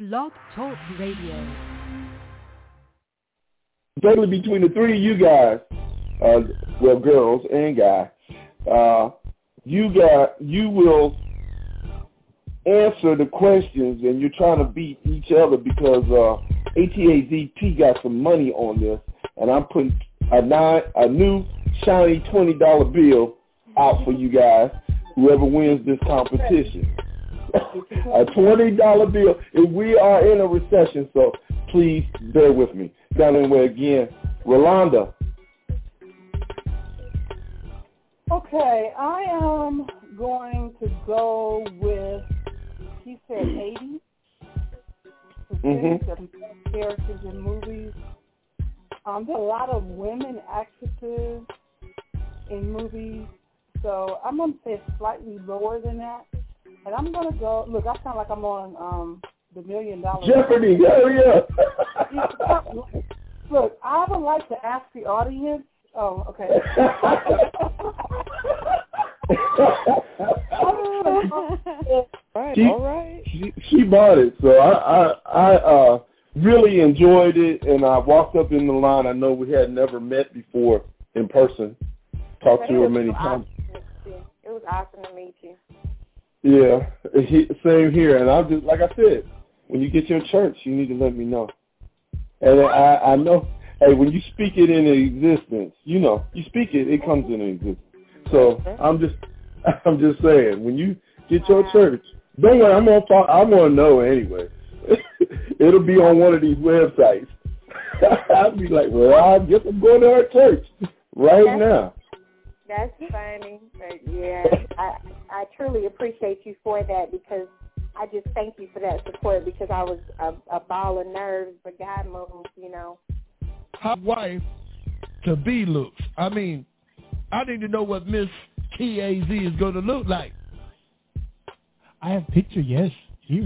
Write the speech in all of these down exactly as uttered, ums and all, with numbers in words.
Blog Talk Radio. Totally between the three of you guys, uh, well, girls and guys, uh, you got you will answer the questions, and you're trying to beat each other because uh, A T A Z T got some money on this, and I'm putting a nine, a new shiny twenty dollar bill out for you guys. Whoever wins this competition, a twenty dollar bill. If we are in a recession, so please bear with me. Down anyway again, Rolanda. Okay, I am going to go with, he said eighty percent Mm-hmm. of characters in movies. Um, there are a lot of women actresses in movies, so I'm going to say slightly lower than that. And I'm going to go, look, I sound like I'm on um, the Million Dollar Jeopardy, hell yeah. Look, I would like to ask the audience, oh, okay. Right, she, all right. She, she bought it, so I I, I uh, really enjoyed it, and I walked up in the line. I know we had never met before in person, talked to her many times. It was awesome to meet you. Yeah, he, same here, and I'm just, like I said, when you get your church, you need to let me know. And I, I know, hey, when you speak it into existence, you know, you speak it, it comes into existence. So I'm just, I'm just saying, when you get your church, don't worry, I'm gonna talk, I'm gonna know anyway. It'll be on one of these websites. I'll be like, well, I guess I'm going to our church right that's, now. That's funny, but yeah, I I truly appreciate you for that, because I just thank you for that support, because I was a, a ball of nerves, but God moved, you know. How wife to be looks. I mean, I need to know what Miss T A Z is going to look like. I have picture, yes, here.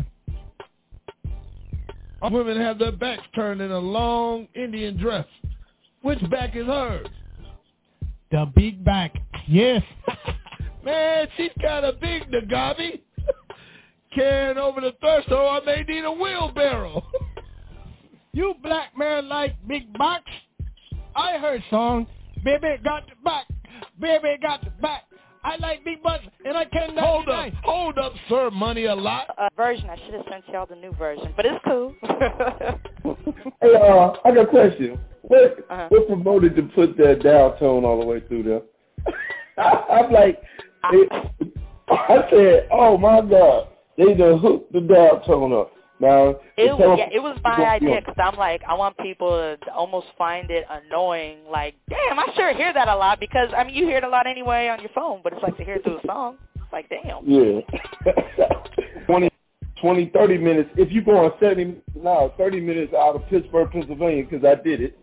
All women have their backs turned in a long Indian dress. Which back is hers? The big back, yes. Man, she's got a big Nagabi. Carrying over the threshold, I may need a wheelbarrow. You black man like big box? I heard song, baby got the back, baby got the back. I like big butts, and I cannot Hold deny. up, hold up, sir, money a lot. Uh, version, I should have sent y'all the new version, but it's cool. Hey, uh, I got a question. What, uh-huh. what promoted to put that down tone all the way through there? I'm like, it, I said, oh my God, they done hooked the down tone up. Now, it was, yeah, it was my idea, because I'm like, I want people to almost find it annoying, like, damn, I sure hear that a lot, because, I mean, you hear it a lot anyway on your phone, but it's like to hear it through a song. It's like, damn. Yeah. twenty, twenty, thirty minutes. If you go on seventy, no, thirty minutes out of Pittsburgh, Pennsylvania, because I did it.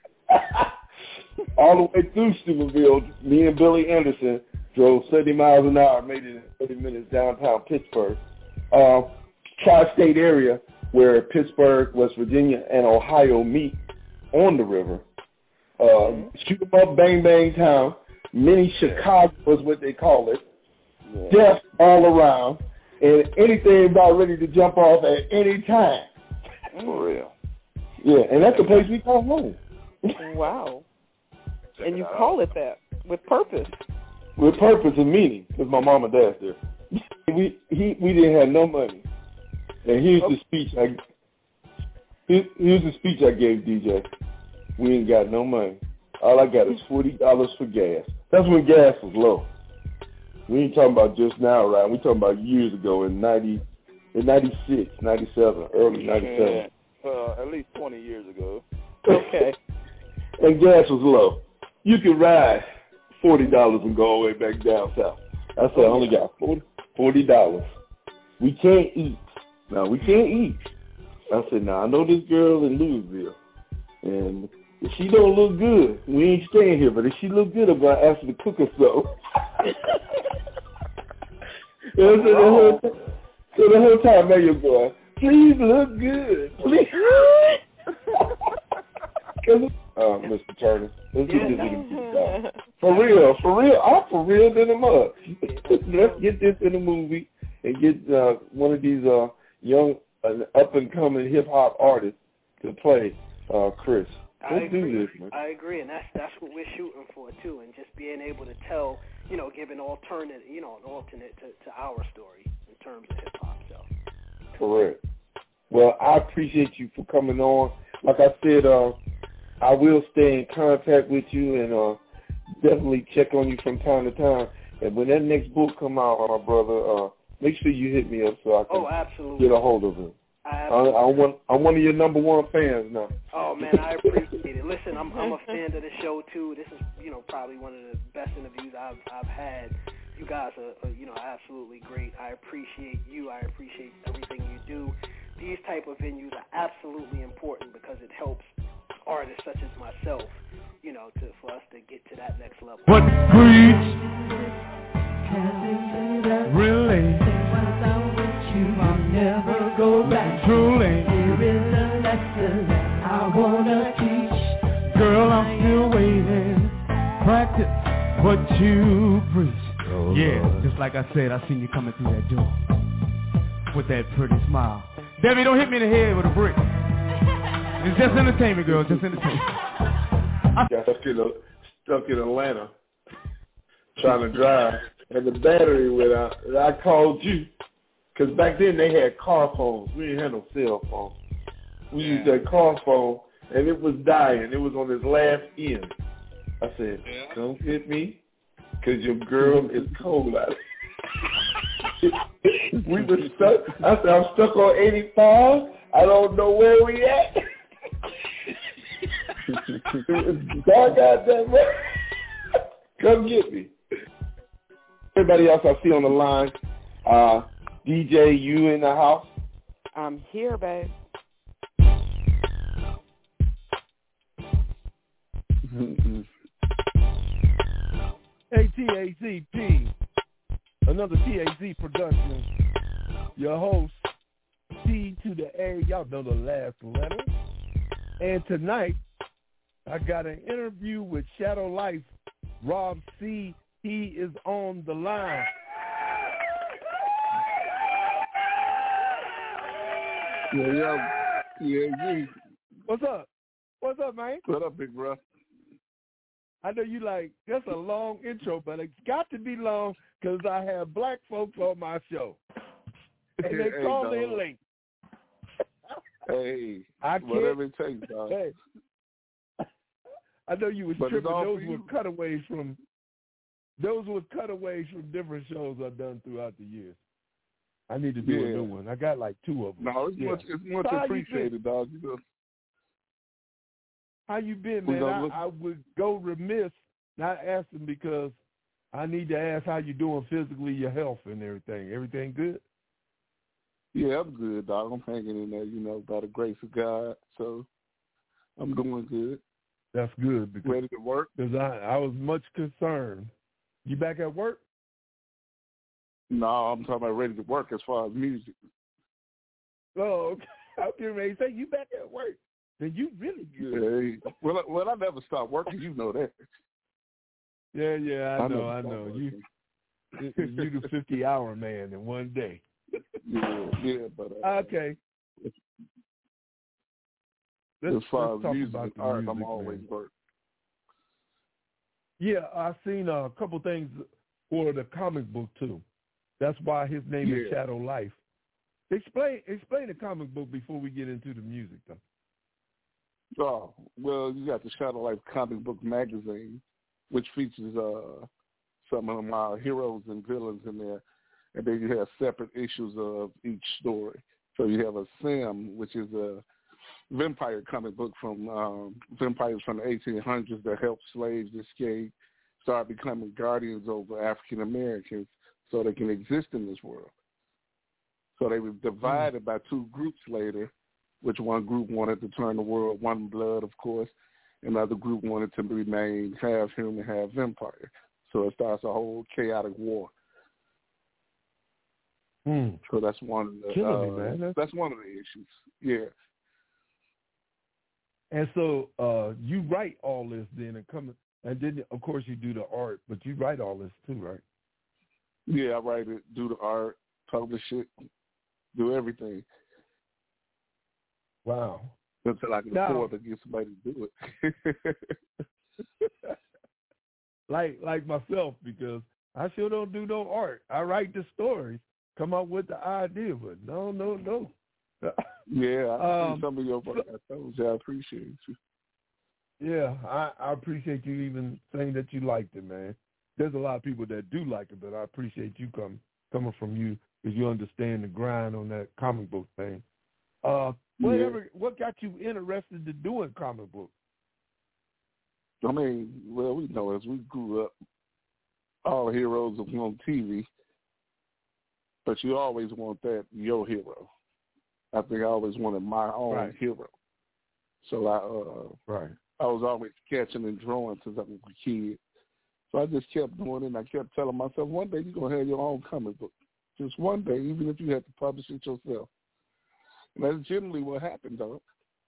All the way through Steubenville, me and Billy Anderson drove seventy miles an hour, made it in thirty minutes downtown Pittsburgh. Uh, Tri-state area where Pittsburgh, West Virginia, and Ohio meet on the river. Uh, shoot 'em up, bang, bang town. Mini Chicago is what they call it. Yeah. Death all around. And anything about ready to jump off at any time. For real. Yeah, and that's the place we call home. Wow. Check and you out. call it that with purpose. With purpose and meaning, because my mom and dad's there. we he we didn't have no money. And here's the speech I here, here's the speech I gave D J. We ain't got no money. All I got is forty dollars for gas. That's when gas was low. We ain't talking about just now, right? We talking about years ago in ninety, in ninety-six, ninety-seven, early ninety-seven. Yeah, uh, at least twenty years ago. Okay. And gas was low. You could ride forty dollars and go all the way back down south. I said I only got forty dollars. We can't eat. No, we can't eat. I said, now, I know this girl in Louisville, and if she don't look good, we ain't staying here, but if she look good, I'm going to ask her to cook us some. So the whole, so the whole time, man, you're going, please look good. Please. uh, Mister Turner, let's get this in the For real, for real. I'm for real than a mug. Let's get this in the movie and get uh, one of these uh, young an up-and-coming hip-hop artist to play, uh, Chris. Let's I agree. do this, man. I agree, and that's that's what we're shooting for too, and just being able to tell, you know, give an alternate, you know, an alternate to, to our story in terms of hip hop. So. Correct. Well, I appreciate you for coming on. Like I said, uh, I will stay in contact with you and uh, definitely check on you from time to time. And when that next book come out, my brother, uh, make sure you hit me up so I can oh, absolutely. get a hold of it. I, I, I want, I'm one of your number one fans now. Oh man, I appreciate it. Listen, I'm I'm a fan of the show too. This is, you know, probably one of the best interviews I've I've had. You guys are, are you know, absolutely great. I appreciate you. I appreciate everything you do. These type of venues are absolutely important because it helps artists such as myself, you know, to for us to get to that next level. What breeds really? I'll never go back. Truly, Here is a lesson that I wanna teach. girl, I'm still waiting. Practice what you preach. Oh, yeah, Lord. just like I said, I seen you coming through that door with that pretty smile. Debbie, don't hit me in the head with a brick. It's just entertainment, girl. Just entertainment. I got stuck in, stuck in Atlanta trying to drive, and the battery went out. And I called you. Because back then they had car phones. We didn't have no cell phone. We Yeah. used that car phone, and it was dying. It was on its last end. I said, Yeah. don't hit me, because your girl is cold out there. We were stuck. I said, I'm stuck on eighty-five. I don't know where we at. It was dark out there, man. Come get me. Everybody else I see on the line, uh, D J, you in the house? I'm here, babe. Hey, T A Z P, another T A Z production. Your host, T to the A, y'all know the last letter. And tonight, I got an interview with Shadow Life, Rob C. He is on the line. Yeah, yeah, yeah, yeah. What's up? What's up, man? What up, big bro? I know you like, that's a long intro, but it's got to be long because I have black folks on my show. And they Hey, call dog. in late. Hey, I can't, whatever it takes, dog. Hey, I know you was But it's tripping. all Those for were you. cutaways from, those were cutaways from different shows I've done throughout the years. I need to do Yeah. a new one. I got like two of them. No, it's Yeah. much, it's much So how you appreciated, dog. You know, How you been, We man? gonna I, look- I would go remiss not asking because I need to ask how you doing physically, your health and everything. Everything good? yeah, I'm good, dog. I'm hanging in there, you know, by the grace of God. So I'm doing good. That's good because Ready to work? cause I, I was much concerned. You back at work? No, I'm talking about ready to work as far as music. Oh, okay. I was getting ready to say you back at work. Then you really good. Hey, well, I, well, I never stop working. You know that. Yeah, yeah, I, I know, never I stop know. working. You, you the fifty-hour man in one day. Yeah, yeah, but uh, Okay. Let's, as far let's as talk music about and the art, music, I'm always man. working. Yeah, I've seen a couple things for the comic book too. That's why his name is Yeah. Shadow Life. Explain explain the comic book before we get into the music, though. Oh, well, you got the Shadow Life comic book magazine, which features uh, some of my heroes and villains in there, and then you have separate issues of each story. So you have a Sim, which is a vampire comic book from um, vampires from the eighteen hundreds that helped slaves escape, start becoming guardians over African Americans so they can exist in this world. So they were divided by two groups later, which one group wanted to turn the world one blood, of course, and another group wanted to remain half human, half vampire. So it starts a whole chaotic war. Mm. So that's one of the Killing uh, me, man. That's- that's one of the issues. Yeah. And so uh, you write all this then and come and then of course you do the art, but you write all this too, right? Yeah, I write it, do the art, publish it, do everything. Wow. Until I can now, afford to get somebody to do it. like like myself, because I sure don't do no art. I write the stories, come up with the idea, but no, no, no. Yeah, I um, see some of your work. I told you I appreciate you. Yeah, I, I appreciate you even saying that you liked it, man. There's a lot of people that do like it, but I appreciate you come, coming from you because you understand the grind on that comic book thing. Uh, whatever, yeah. What got you interested in doing comic books? I mean, well, we know as we grew up, all heroes are on T V, but you always want that your hero. I think I always wanted my own right. hero. So I, uh, right. I was always sketching and drawing since I was a kid. So I just kept doing it, and I kept telling myself, one day you're going to have your own comic book. Just one day, even if you have to publish it yourself. And that's generally what happened, though.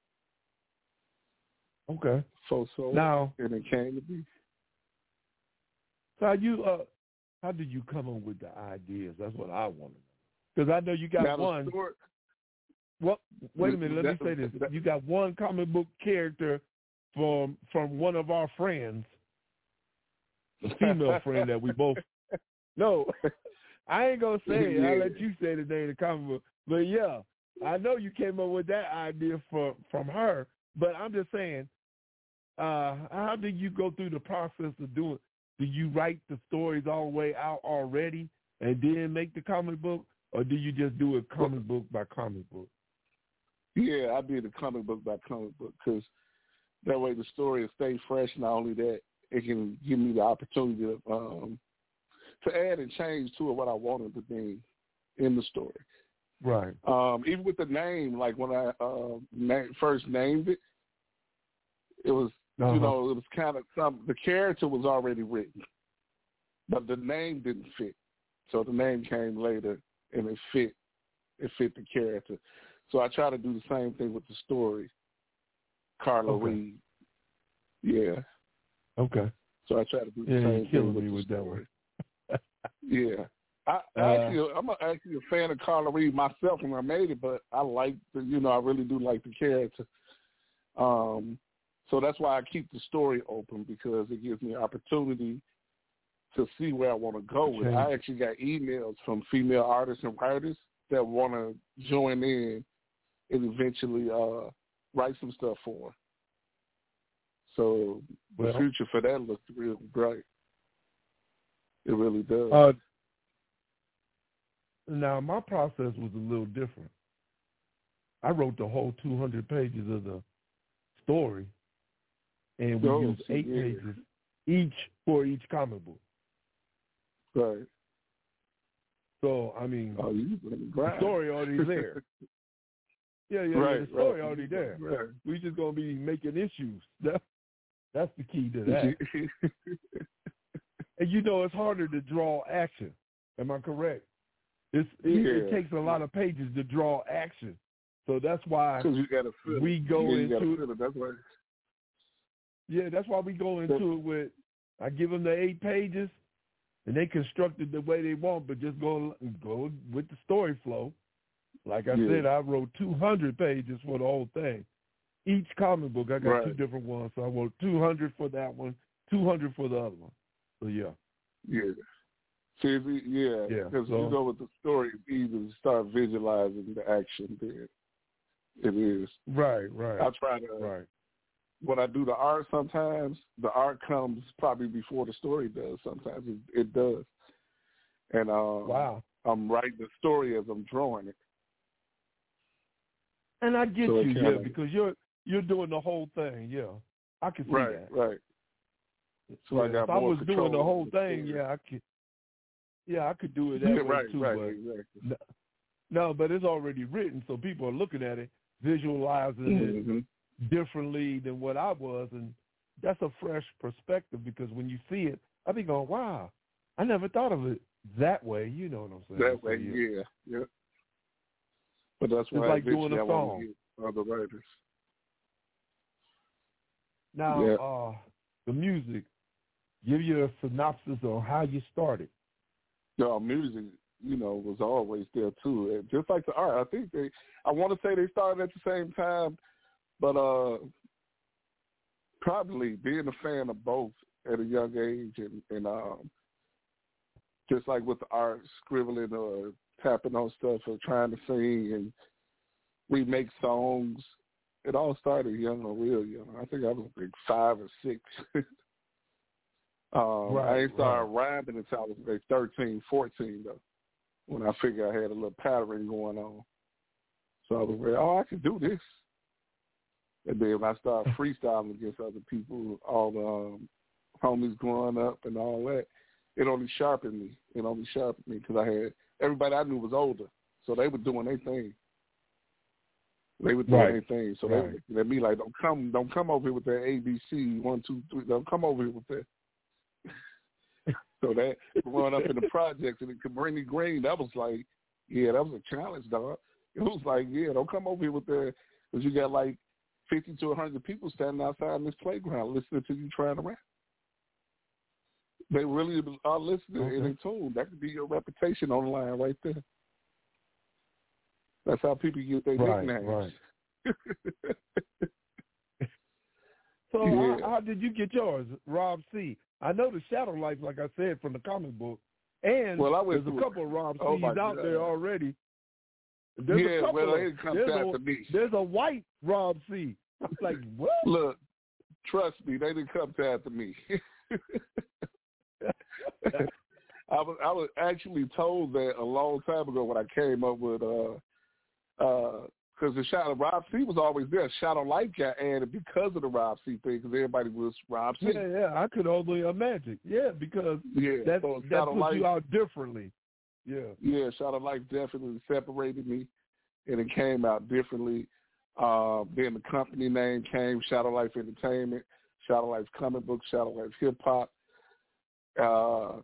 Okay. So, so, now, and it came to be. So how you, uh, how did you come up with the ideas? That's what I want to know. Because I know you got now one. Story, well, wait a minute. Let that, me say this. That, you got one comic book character from from one of our friends, a female friend that we both. No, I ain't gonna say it. Yeah. I'll let you say the name of the comic book. But yeah, I know you came up with that idea for from her. But I'm just saying, uh, how do you go through the process of doing? Do you write the stories all the way out already and then make the comic book, or do you just do it comic book by comic book? Yeah, I did a comic book by comic book because that way the story will stay fresh. Not only that, it can give me the opportunity to, um, to add and change to it what I wanted to be in the story. Right. Um, even with the name, like when I uh, na- first named it, it was, uh-huh. you know, it was kind of some, the character was already written, but the name didn't fit. So the name came later, and it fit. It fit the character. So I try to do the same thing with the story. Carla okay. Reed. Yeah. Okay. So I try to do the yeah, same you're killing thing with me the with story. That one. Yeah. I, uh, actually, I'm a, actually a fan of Carla Reed myself when I made it, but I like the, you know, I really do like the character. Um, so that's why I keep the story open because it gives me opportunity to see where I want to go with it. I actually got emails from female artists and writers that want to join in and eventually uh, write some stuff for them. So well, the future for that looks real bright. It really does. Uh, now, my process was a little different. I wrote the whole two hundred pages of the story, and we oh, used eight yeah. pages each for each comic book. Right. So, I mean, oh, you the story already there. yeah, yeah, right, yeah, the story right. already there. Right. We just going to be making issues. That, that's the key to that. And, you know, it's harder to draw action. Am I correct? It's, it, yeah. it takes a lot of pages to draw action. So that's why you gotta feel we go yeah, you into it. That's why. Yeah, that's why we go into it with, I give them the eight pages, and they construct it the way they want, but just go go with the story flow. Like I yeah. said, I wrote two hundred pages for the whole thing. Each comic book, I got right. two different ones. So I wrote two hundred for that one, two hundred for the other one. So, yeah. Yeah. See, yeah, because yeah, so, you know with the story, it's easy to start visualizing the action there. It is. Right, right. I try to, right. when I do the art sometimes, the art comes probably before the story does. Sometimes it, it does. And um, wow. I'm writing the story as I'm drawing it. And I get so you, kinda, yeah, because you're you're doing the whole thing, yeah. I can see right, that. Right, So yeah, I got if more I was doing the whole the thing, story. yeah, I could. Yeah, I could do it that yeah, way right, too. Right, but exactly. no, no, but it's already written, so people are looking at it, visualizing mm-hmm. it differently than what I was, and that's a fresh perspective because when you see it, I be going, wow, I never thought of it that way. You know what I'm saying? That so, way, yeah. yeah, yeah. But that's why it's like doing a I song. want to get other writers. Now, yeah. uh, the music, give you a synopsis on how you started. No, music, you know, was always there too. And just like the art, I think they, I want to say they started at the same time, but uh, probably being a fan of both at a young age, and, and um, just like with the art, scribbling or tapping on stuff or trying to sing and remake songs. It all started young or real young. I think I was like five or six. um, right, I ain't started right. rhyming until I was like thirteen, fourteen, though, when I figured I had a little pattern going on. So I was like, oh, I can do this. And then when I started freestyling against other people, all the um, homies growing up and all that, it only sharpened me. It only sharpened me because I had, everybody I knew was older, so they were doing their thing. They were doing right. their thing. So right. they were looking at me like, don't come, don't come over here with that A B C, one, two, three. Don't come over here with that. So that growing up in the projects and in Cabrini Green, that was like, yeah, that was a challenge, dog. It was like, yeah, don't come over here with that, because you got like fifty to a hundred people standing outside in this playground listening to you trying to rap. They really are listening okay. and in tune. That could be your reputation on the line right there. That's how people get their right, nicknames. Right. So yeah. how, how did you get yours, Rob C? I know the Shadow Life, like I said, from the comic book, and well, I went there's a couple of Rob C's oh out God. there already. There's yeah, a couple well, of, it comes there's, down a, to me. there's a white Rob C. I'm like, what? Look, trust me, they didn't come after me. I was I was actually told that a long time ago when I came up with uh uh because the Shadow Rob C was always there. Shadow Light got added because of the Rob C thing, because everybody was Rob C. Yeah, yeah, I could only imagine. Yeah, because yeah, that so that Shadow puts Light, you out differently. Yeah, yeah, Shadow Light definitely separated me, and it came out differently. Uh, then the company name came, Shadow Life Entertainment, Shadow Life Comic Book, Shadow Life Hip Hop. Uh,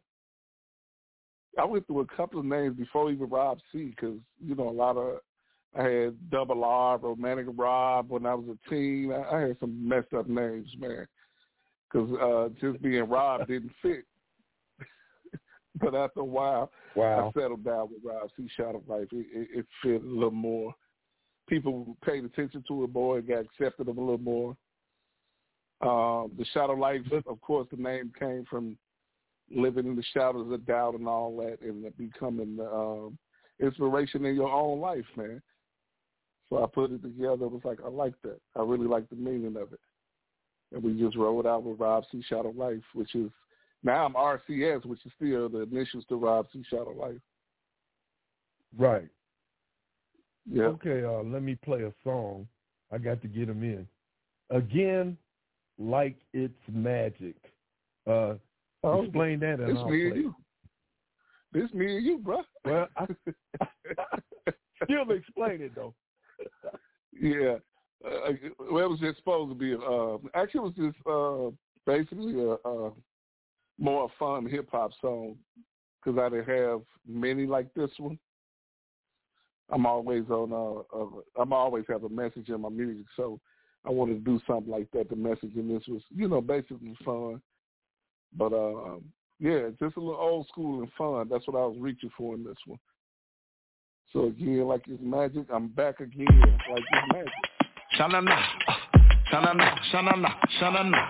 I went through a couple of names before even Rob C, because, you know, a lot of, I had Double R, Romantic Rob when I was a teen. I, I had some messed up names, man, because uh, just being Rob didn't fit. But after a while, wow. I settled down with Rob C, Shadow Life. It, it, it fit a little more. People paid attention to it more and got accepted of a little more. Um, the Shadow Life, of course, the name came from living in the shadows of doubt and all that, and becoming the um, inspiration in your own life, man. So I put it together. It was like, I like that. I really like the meaning of it. And we just rolled out with Rob C. Shadow Life, which is, now I'm R C S, which is still the initials to Rob C. Shadow Life. Right. Yeah. Okay, uh, let me play a song. I got to get them in. Again, Like It's Magic. Uh, oh, explain that and it's I'll me play and you. This me and you, bro. Well, I, still explain it, though. Yeah. Uh, well, it was just supposed to be, uh, actually it was just uh, basically a, a more fun hip-hop song, because I didn't have many like this one. I'm always on, uh, uh, I'm always have a message in my music, so I wanted to do something like that. The message in this was, you know, basically fun. But, uh, yeah, just a little old school and fun. That's what I was reaching for in this one. So, again, Like It's Magic, I'm back again, Like It's Magic. Sha-na-na, sha-na-na, sha-na-na, sha-na-na.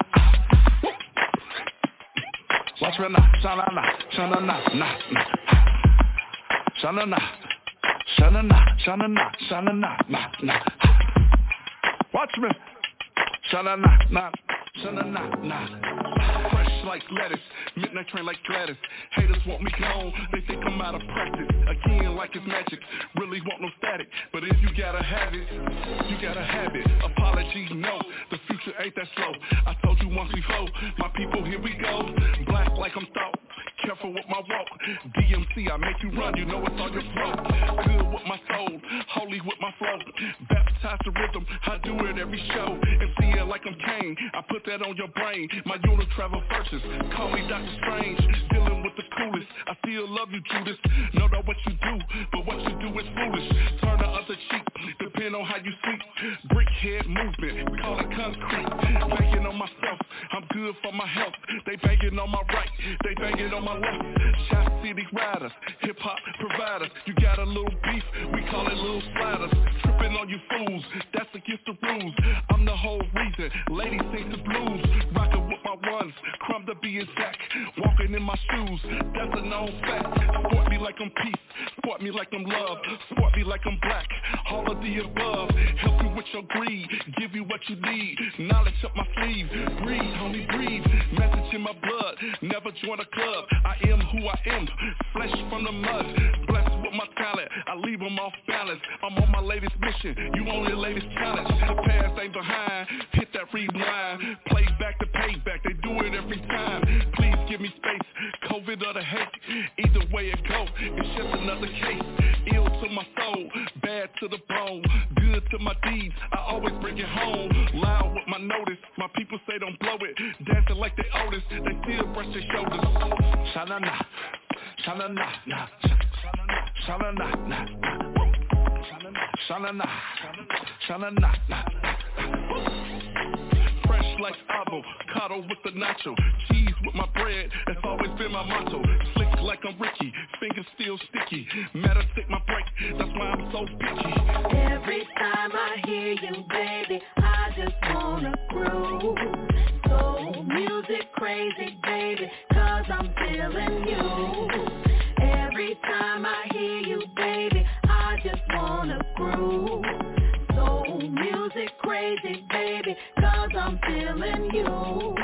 Watch me now, sha-na-na, sha-na-na, na, na. Sha-na-na, sha-na-na, sha-na-na, sha-na-na, na, na. Watch me, sha-na-na, na, sha-na-na, na. Fresh like lettuce, midnight train like Gladys. Haters want me gone, they think I'm out of practice. Again, like it's magic, really want no static. But if you gotta have it, you gotta have it. Apologies, no, the future ain't that slow. I told you once before, my people, here we go. Black like I'm thought, careful with my walk. D M C, I make you run, you know it's on your throat. Good with my soul, holy with my flow. Baptize the rhythm, I do it every show. And see it like I'm Kane, I put that on your brain. My unit travel verses, call me Doctor Strange. Dealing with the coolest, I still love you, Judas. Know that what you do, but what you do is foolish. Turn the other cheek, depend on how you sleep. Brickhead movement, we call it concrete. Banging on myself, I'm good for my health. They banging on my right, they banging on my my left. Shot City riders, hip hop providers. You got a little beef, we call it little sliders. Tripping on you fools, that's against the rules. I'm the whole reason, ladies sing the blues. Rockin' with my ones, crumb to be exact. Walking in my shoes, that's a known fact. Sport me like I'm peace, sport me like I'm love. Sport me like I'm black, all of the above. Help you with your greed, give you what you need. Knowledge up my sleeve, breathe, homie, breathe. Message in my blood, never join a club. I am who I am, flesh from the mud. Blessed with my talent, I leave them off balance. I'm on my latest mission, you on your latest challenge. The past ain't behind, hit that rewind. Play back to payback, they do it every time. Please give me space, COVID or the hate. Either way it go, it's just another case. Ill to my soul, bad to the bone. Good to my deeds, I always bring it home. Loud with my notice, my people say don't blow it. Dancing like they Otis, they still brush their shoulders. Sha-na-na, sha-na-na, na, sha-na-na, na, sha-na-na, sha-na-na, na. Fresh like avocado with the nacho. Cheese with my bread, that's always been my motto. Slick like I'm Ricky, fingers still sticky. Matter stick my break, that's why I'm so picky. Every time I hear you, baby, I just wanna groove. So music crazy, baby, cause I'm feeling you. Every time I hear you, baby, I just wanna groove. So music crazy, baby, cause I'm feeling you.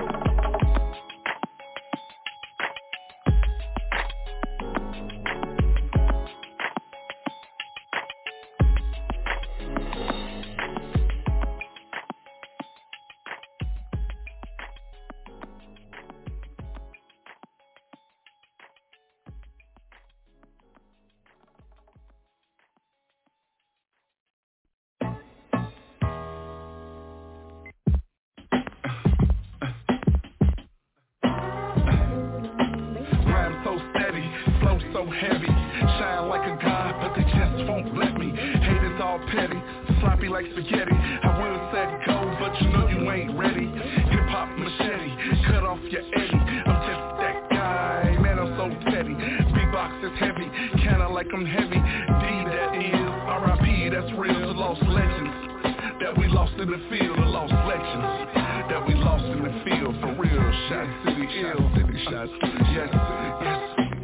Like spaghetti, I will set go, but you know you ain't ready. Hip hop machete, cut off your Eddie. I'm just that guy, man, I'm so petty. Big box is heavy, kinda like I'm heavy. D that is R I P, that's real. The lost legends that we lost in the field, the lost legends that we lost in the field for real. Shot City, ill city, shot City, yes, yes.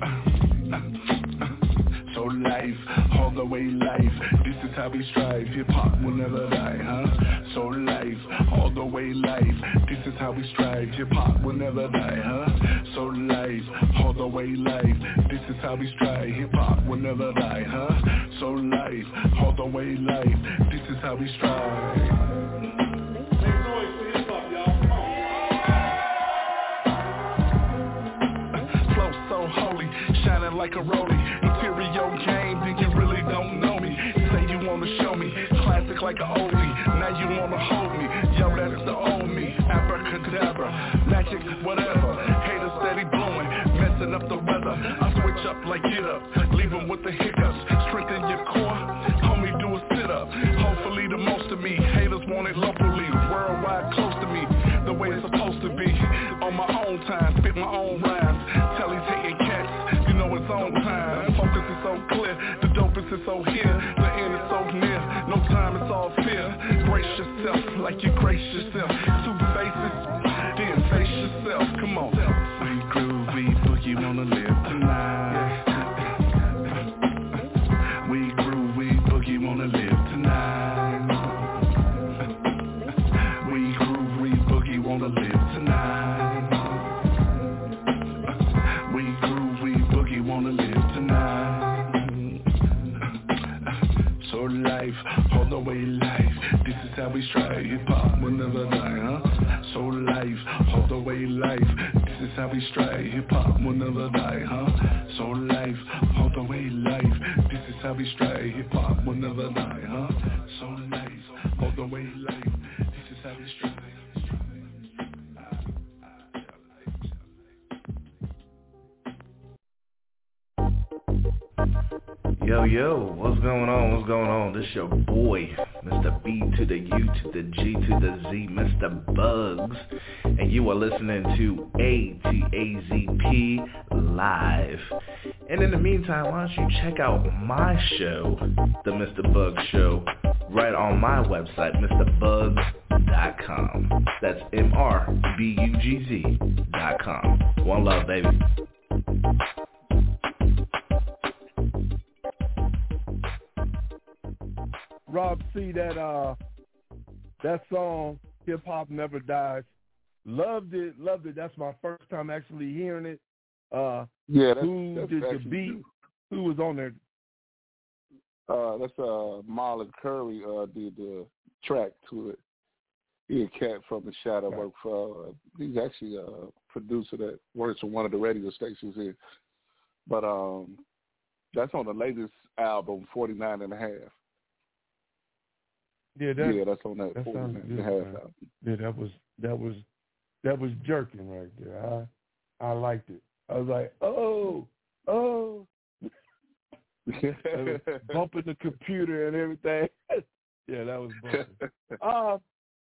So life, all the way life. This is how we strive. Hip hop will never die, huh? So life, all the way life. This is how we strive. Hip hop will never die, huh? So life, all the way life. This is how we strive. Hip hop will never die, huh? So life, all the way life. This is how we strive. Make noise for hip hop, y'all. Flow so holy, shining like a rollie. Material game, then you really don't know me. Say you wanna show me, classic like an oldie. Now you wanna hold me, yo, that's the old me. Abracadabra, magic, whatever. Haters steady blowing, messing up the weather. I switch up like get up, leave them with the hiccups. Strengthen your core, homie, do a sit up. Hopefully the most of me, haters want it locally, worldwide close to me, the way it's supposed to be. On my own time, spit my own rhymes. Tell he's hating cats, you know it's on time. Focus is so clear, the dopest is so here. The end is so near, no time, it's all fear. Brace yourself like you grace yourself. Two faces, then face yourself, come on. We groovy, boogie wanna live tonight. We groovy, boogie wanna live tonight. We groovy, boogie wanna live tonight. We groovy, boogie wanna live tonight. So life, all the way life. This is how we strive. Hip hop will never die, huh? So life, all the way life. This is how we strive. Hip hop will never die, huh? So life, all the way life. This is how we strive. Hip hop will never die, huh? So life, all the way life. This is how we strive. Yo, yo, what's going on? What's going on? This your boy, Mister B to the U to the G to the Z, Mister Bugs. And you are listening to A T A Z P Live. And in the meantime, why don't you check out my show, The Mister Bugs Show, right on my website, Mr Bugs dot com. That's M R B U G Z dot com. One love, baby. Rob C, that uh, that song, Hip Hop Never Dies, loved it, loved it. That's my first time actually hearing it. Uh, yeah, that's, who that's did the beat? True. Who was on there? Uh, that's uh, Marlon Curry uh, did the track to it. He a cat from the Shadow right. work for. Uh, he's actually a producer that works for one of the radio stations here. But um, that's on the latest album, forty-nine and a half. Yeah, that, yeah, that's on that, that forty-nine sounds and a half album. Yeah, that was that was that was jerking right there. I I liked it. I was like, oh, oh, bumping the computer and everything. Yeah, that was bumping. uh,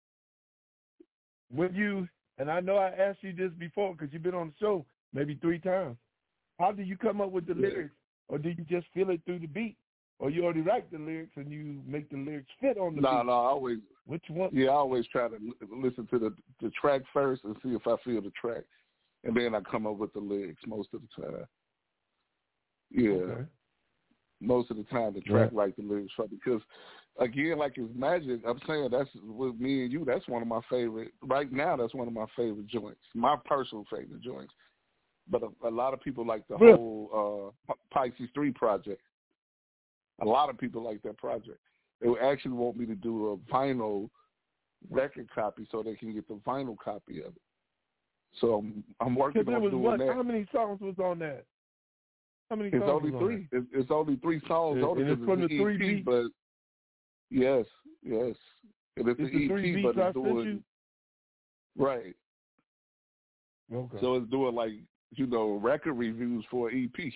when you and I know I asked you this before because you've been on the show maybe three times. How do you come up with the yeah. lyrics, or do you just feel it through the beat? Or you already write the lyrics and you make the lyrics fit on the no, beat? No, no, I always. Which one? Yeah, I always try to listen to the the track first and see if I feel the track, and then I come up with the lyrics most of the time. Yeah, okay. Most of the time the track yeah. write the lyrics for because, again, like it's magic. I'm saying that's with me and you. That's one of my favorite right now. That's one of my favorite joints. My personal favorite joints. But a, a lot of people like the really? whole uh, Pisces three project. A lot of people like that project. They would actually want me to do a vinyl record copy so they can get the vinyl copy of it. So I'm, I'm working on was doing what? that. How many songs was on that? How many it's songs only was three. on It's, it's only three songs. It, only and it's from the it's three E P, beats? But yes, yes. And it's, it's an the E P, three but beats it's I doing sent you? right. Okay. So it's doing like you know record reviews for an E P.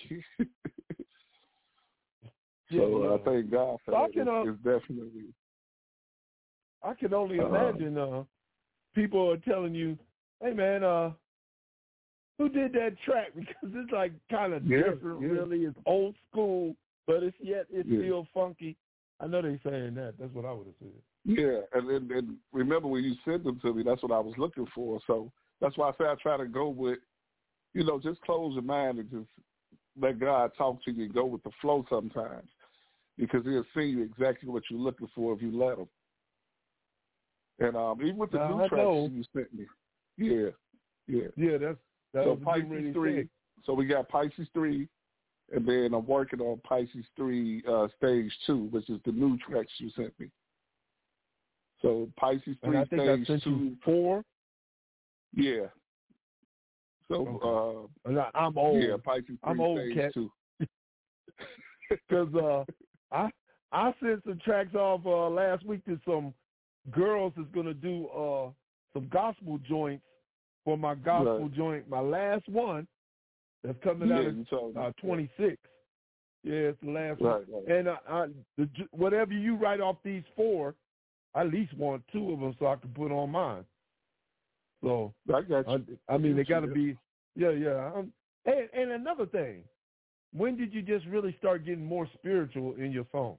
So yeah, yeah. I uh, thank God for so that. Can, uh, it's, it's definitely. I can only uh, imagine uh, people are telling you, "Hey, man, uh, who did that track?" Because it's like kind of yeah, different, yeah. really. It's old school, but it's yet it's yeah. still funky. I know they saying that. That's what I would have said. Yeah, and, and and remember when you sent them to me, that's what I was looking for. So that's why I say I try to go with, you know, just close your mind and just let God talk to you and go with the flow sometimes, because He'll send you exactly what you're looking for if you let Him. And um, even with the now, new I tracks know. you sent me, yeah, yeah, yeah, that's that so was Pisces three. So we got Pisces three, and then I'm working on Pisces three uh, stage two, which is the new tracks you sent me. So Pisces three and I think stage I sent two, you four. Yeah. So okay. uh, I'm old. Yeah, Pisces three I'm old, stage cat. two. Because uh, I I sent some tracks off uh, last week to some girls that's gonna do uh, some gospel joints for my gospel right. joint. My last one that's coming yeah, out in uh, twenty-six. Yeah, it's the last right, one. Right. And uh, I, the, whatever you write off these four, I at least want two of them so I can put on mine. So I got you. I, I mean, I they got to you. be, yeah, yeah. Um, and, and another thing, when did you just really start getting more spiritual in your songs?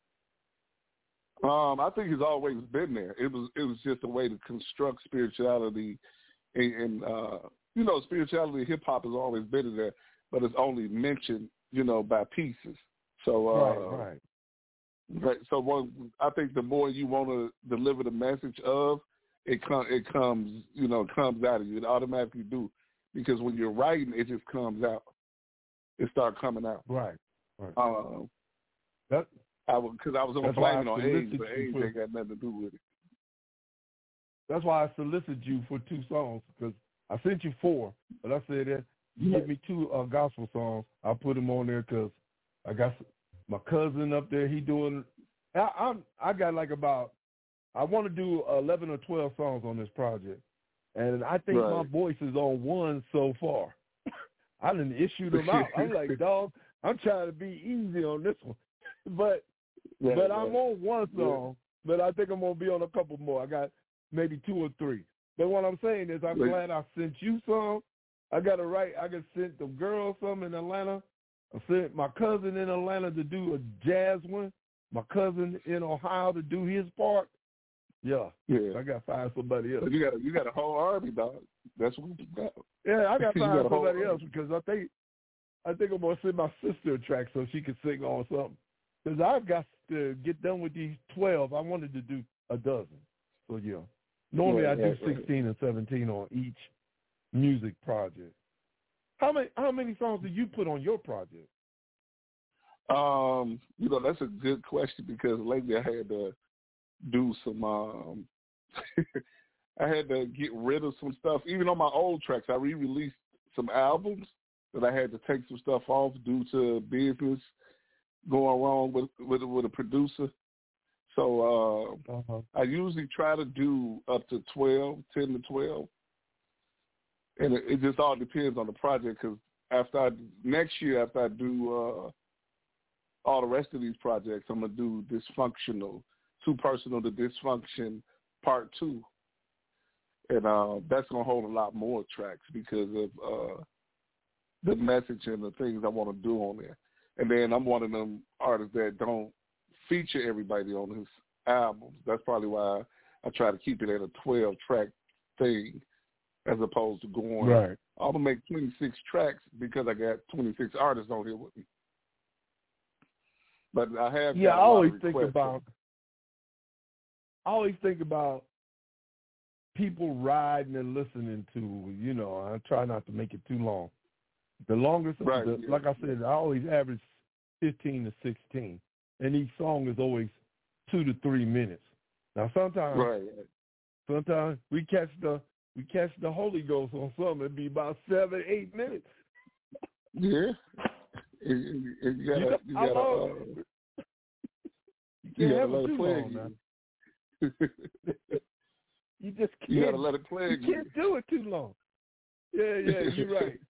Um, I think it's always been there. It was it was just a way to construct spirituality, and, and uh, you know, spirituality. Hip hop has always been in there, but it's only mentioned, you know, by pieces. So uh, right, right. Right. So one, I think the more you want to deliver the message of, it com- it comes, you know, it comes out of you. It automatically do, because when you're writing, it just comes out. It starts coming out. Right. Right. Uh, that I because I was on blaming on age, but age for, ain't got nothing to do with it. That's why I solicited you for two songs, because I sent you four, but I said that you yeah. give me two uh, gospel songs, I'll put them on there because I got my cousin up there. He doing. I I'm, I got like about. I want to do eleven or twelve songs on this project, and I think right. my voice is on one so far. I didn't issue them out. I'm like, dog, I'm trying to be easy on this one, but right, but right. I'm on one song. but I think I'm gonna be on a couple more. I got maybe two or three. But what I'm saying is, I'm Wait. glad I sent you some. I got to write. I can send the girls some in Atlanta. I sent my cousin in Atlanta to do a jazz one. My cousin in Ohio to do his part. Yeah, yeah. I got to find somebody else. But you got a, you got a whole army, dog. That's what we got. Yeah, I got to You find got a whole somebody army. else because I think I think I'm gonna send my sister a track so she can sing on something. Because I've got to get done with these twelve. I wanted to do a dozen. So yeah, normally Yeah, I do right, right. sixteen and seventeen on each music project. How many how many songs do you put on your project? Um, you know, that's a good question because lately I had to do some um I had to get rid of some stuff. Even on my old tracks, I re-released some albums that I had to take some stuff off due to business going wrong with with, with a producer. So uh, uh-huh. I usually try to do up to twelve, ten to twelve. And it, it just all depends on the project because after I, next year, after I do uh, all the rest of these projects, I'm going to do Dysfunctional, Too Personal to Dysfunction Part two. And uh, that's going to hold a lot more tracks because of uh, the message and the things I want to do on there. And then I'm one of them artists that don't feature everybody on his albums. That's probably why I try to keep it at a twelve-track thing as opposed to going, right. I'm going to make twenty-six tracks because I got twenty-six artists on here with me. But I have Yeah, got I a lot always of think requests. about I always think about people riding and listening to, you know, I try not to make it too long. The longest, Right, the, yeah. like I said, I always average fifteen to sixteen. And each song is always two to three minutes. Now, sometimes, Right. sometimes we catch the we catch the Holy Ghost on something. It'd be about seven, eight minutes. Yeah. And, and you gotta, You know, you I gotta, love- uh, You you can't gotta have let it it too plague long you. now. You just can't. You gotta let it plague You can't do it too long. Yeah, yeah, you're right.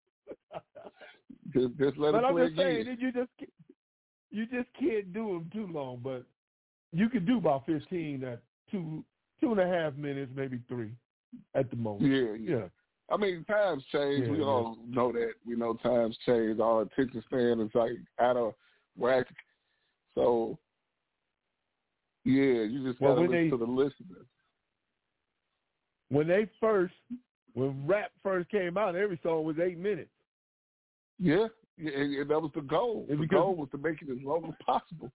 Just, just let But it I'm plague just saying you. that you just can't- you just can't do them too long. But you can do about fifteen at two two and a half minutes, maybe three, at the moment. Yeah, yeah. Yeah. I mean, times change. Yeah, we yeah. all know that. We know times change. Our attention span is like out of whack. So, yeah, you just Well, gotta when listen they- to the listeners. When they first, when rap first came out, every song was eight minutes. Yeah, yeah, and, and that was the goal. And the because- goal was to make it as long as possible.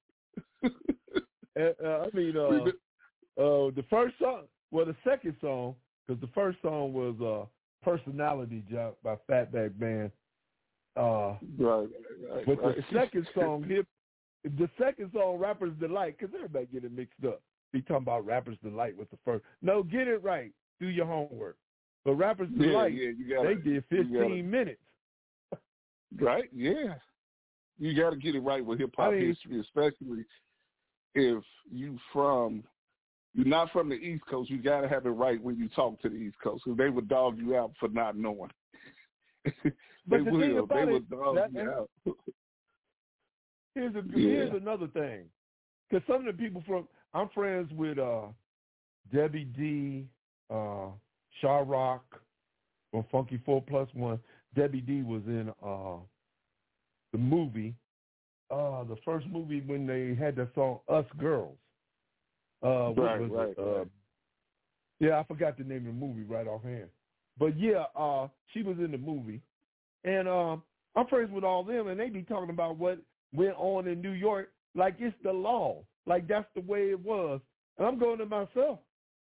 Uh, uh, I mean, uh, uh, the first song, well, the second song, because the first song was uh, "Personality" Job by Fatback Band. Uh, right, right, but right. the second song, hip, the second song, "Rapper's Delight," because everybody get it mixed up. Be talking about "Rapper's Delight" with the first. No, get it right. Do your homework. But "Rapper's Yeah, Delight," yeah, you gotta, they did you fifteen gotta- minutes. Right? Yeah. You got to get it right with hip hop I mean- history, especially if you from you're not from the East Coast. You got to have it right when you talk to the East Coast, because they would dog you out for not knowing. they But the will. thing about They it, will dog that- you out. Here's a Yeah. here's another thing, because some of the people from I'm friends with uh, Debbie D, uh, Shaw Rock from Funky Four Plus One. Debbie D was in uh, the movie, uh, the first movie when they had that song "Us Girls." Uh, what Right, was right, it? Uh, right. yeah, I forgot the name of the movie right offhand. But yeah, uh, she was in the movie, and um, I'm friends with all them, and they be talking about what went on in New York like it's the law, like that's the way it was. And I'm going to myself,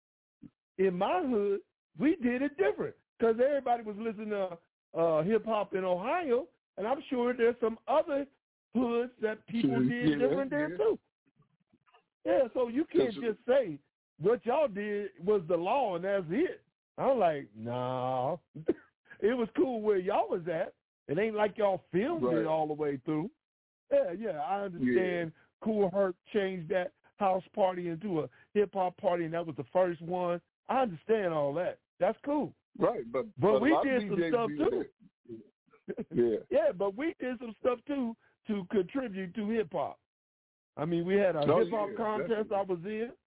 in my hood, we did it different because everybody was listening to uh, hip hop in Ohio, and I'm sure there's some other hoods that people did Yeah, different there yeah. too. Yeah, so you can't That's- just say what y'all did was the law and that's it. I'm like, nah. It was cool where y'all was at. It ain't like y'all filmed Right. it all the way through. Yeah, yeah, I understand. Cool Herc changed that house party into a hip hop party, and that was the first one. I understand all that. That's cool. Right, but But but a we lot of did some D Js stuff do too. that. Yeah. Yeah, but we did some stuff too to contribute to hip hop. I mean, we had a Oh, hip hop yeah, contest definitely. I was in.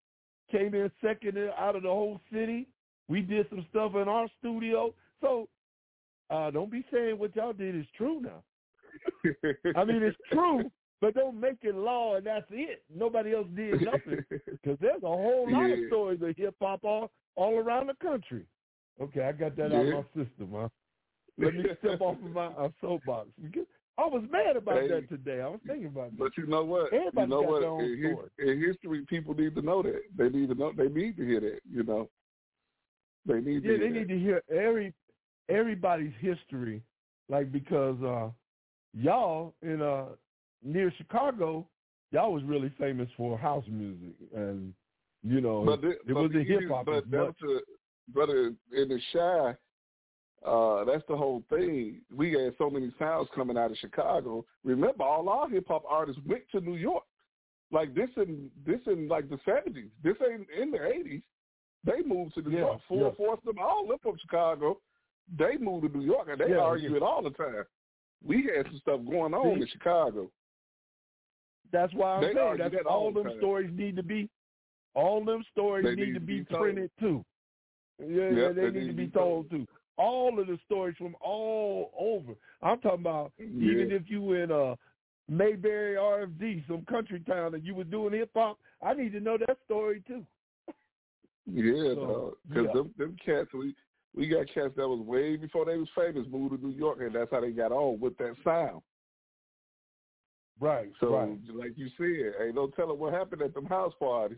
came in second out of the whole city. We did some stuff in our studio. So uh, don't be saying what y'all did is true now. I mean, it's true, but don't make it law and that's it. Nobody else did nothing because there's a whole lot yeah. of stories of hip-hop all, all around the country. Okay, I got that yeah. out of my system, huh? Let me step off of my uh, soapbox. Because I was mad about hey, that today. I was thinking about that. But you know what? Everybody you know got what? their own in, story. in history, people need to know that. They need to know. They need to hear that. You know. They need. Yeah, to they hear need that. to hear every everybody's history, like because uh, y'all in uh near Chicago, y'all was really famous for house music, and you know but it, it wasn't hip hop as but much. A, but in the Chi. Uh, that's the whole thing. We had so many sounds coming out of Chicago. Remember, all our hip hop artists went to New York. Like this in this in like the seventies. This ain't in the eighties. They moved to New yeah, York. Full yeah. force them all up from Chicago. They moved to New York and they yeah, argue yeah. it all the time. We had some stuff going on See? in Chicago. That's why I'm they saying that's that all the them time. stories need to be. All them stories they need, need to be, be printed too. Yeah, yep, yeah they, they need, need to be be told, told too. All of the stories from all over. I'm talking about yeah. even if you in uh, Mayberry R F D, some country town, and you were doing hip hop, I need to know that story too. Yeah, so, because yeah. them, them cats, we we got cats that was way before they was famous, moved to New York, and that's how they got on with that sound. Right. So, right. like you said, ain't no telling what happened at them house parties.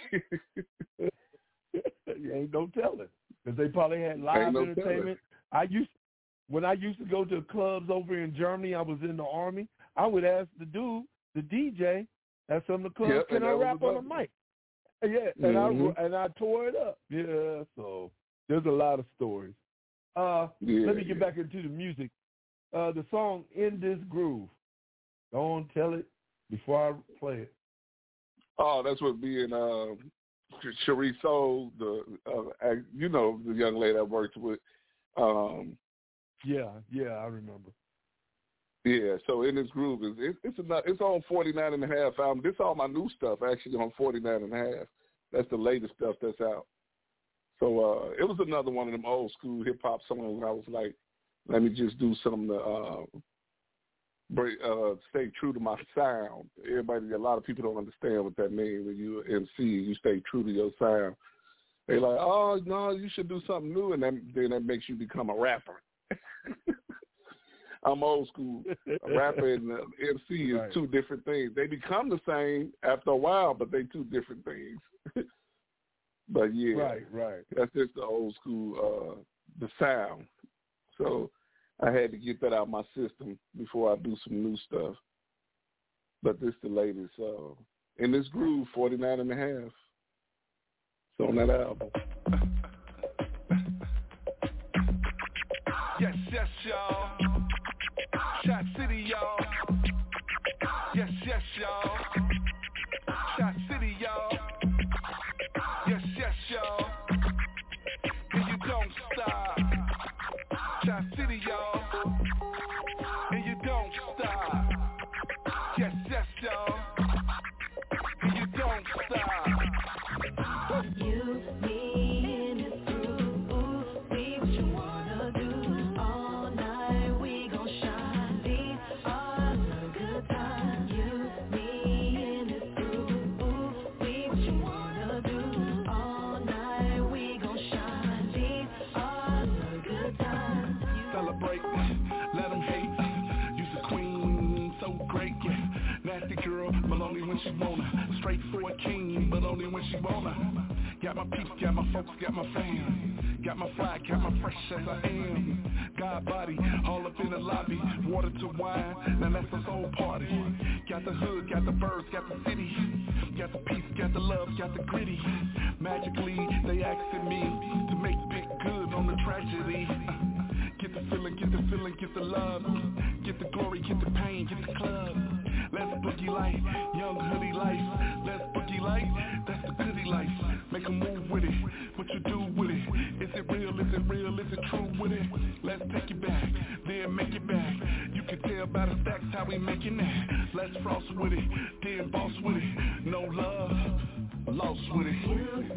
Ain't no telling. Because they probably had live no entertainment. I used when I used to go to clubs over in Germany, I was in the Army, I would ask the dude, the D J at some of the clubs, yep, can I rap on the mic? Yeah, and mm-hmm. I and I tore it up. Yeah, so there's a lot of stories. Uh, yeah, let me get yeah. back into the music. Uh, the song "In This Groove." Don't tell it before I play it. Oh, that's what being uh, Cherie Soul, the uh, you know the young lady I worked with. Um, yeah, yeah, I remember. Yeah, so In This Groove is it, it's a, it's on forty-nine and a half album. This is all my new stuff actually on forty-nine and a half. That's the latest stuff that's out. So uh, it was another one of them old school hip hop songs. I was like, let me just do something to uh, break, uh, stay true to my sound. Everybody, a lot of people don't understand what that means when you M C. You stay true to your sound. They're like, oh no, you should do something new, and then then that makes you become a rapper. I'm old school. A rapper and an M C is right. two different things. They become the same after a while, but they two different things. But yeah, right, right. That's just the old school, uh, the sound. So I had to get that out of my system before I do some new stuff. But this the latest. Uh, In This Groove, forty-nine and a half. It's on that album. Yes, yes, y'all. Shot City, y'all. Yes, yes, y'all. Shot City, y'all. Yes, yes, y'all. And you don't stop. Shot City, y'all. And you don't stop. Yes, yes, y'all. And you don't stop. You, me, in this groove. Ooh, see what you wanna do. All night we gon' shine. These are the good times. You, me, in this groove. Ooh, see what you wanna do. All night we gon' shine. These are the good times. Celebrate, let them hate. You's a queen, so great, yeah. Nasty girl, but only when she wanna. Straight for a king, but only when she wanna. Got my peeps, got my folks, got my fam. Got my fly, got my fresh as I am. God body, all up in the lobby. Water to wine, now that's a soul party. Got the hood, got the birds, got the city. Got the peace, got the love, got the gritty. Magically, they asking me to make big good on the tragedy. Get the feeling, get the feeling, get the love. Get the glory, get the pain, get the club. Let's boogie life, young hoodie life. Let's boogie life, that's the goodie life. Make a move with it, what you do with it. Is it real, is it real, is it true with it? Let's take it back, then make it back. You can tell by the stacks how we making that. Let's frost with it, then boss with it. No love, lost with it. You,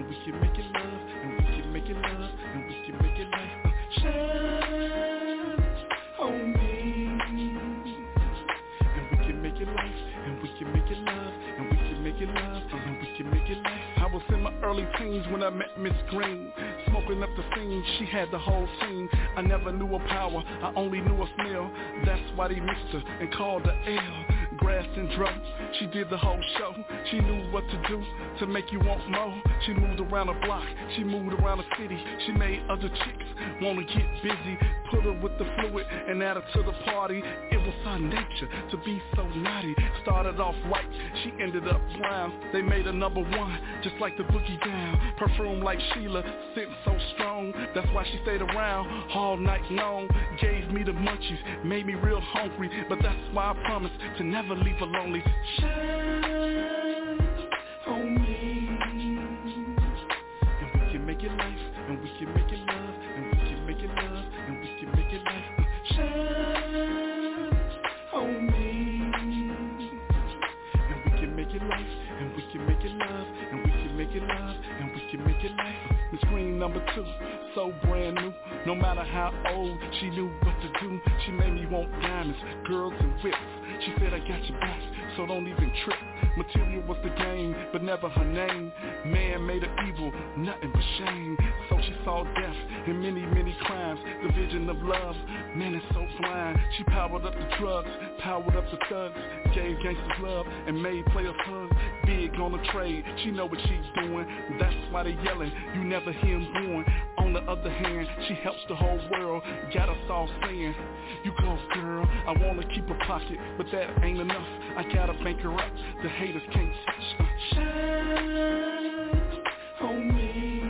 and we can make it love, and we can make it love, and we can make it life. Uh, shine on me, and we can make it life, and we can make it love, and we can make it love, uh, and we can make it life. I was in my early teens when I met Miss Green, smoking up the scene, she had the whole scene. I never knew her power, I only knew her smell. That's why they mixed her and called her L. Grass and drum, she did the whole show. She knew what to do to make you want more. She moved around the block, she moved around the city. She made other chicks wanna get busy. Put her with the fluid and add her to the party. It was her nature to be so naughty. Started off white, she ended up brown. They made her number one, just like the boogie down. Perfume like Sheila, scent so strong. That's why she stayed around all night long. Gave me the munchies, made me real hungry. But that's why I promised to never leave her lonely. Shine on me, and we can make it life, and we can make it love, and we can make it love, and we can make it life. Shine on me, and we can make it life, and we can make it love, and we can make it love, and we can make it life. Miss Green number two, so brand new. No matter how old, she knew what to do. She made me want diamonds, girls and whips. She said I got your back, so don't even trip. Material was the game, but never her name. Man made her evil, nothing but shame. So she saw death in many, many crimes. The vision of love, man is so blind. She powered up the drugs, powered up the thugs. Gave gangsters love and made players hug. Big on the trade, she know what she's doing. That's why they yelling, you never hear them booing. On the other hand, she helps the whole world. Got us all saying, you go girl, I wanna keep a pocket, but that ain't enough. I gotta bank her up, the haters can't touch. Uh, shine on me,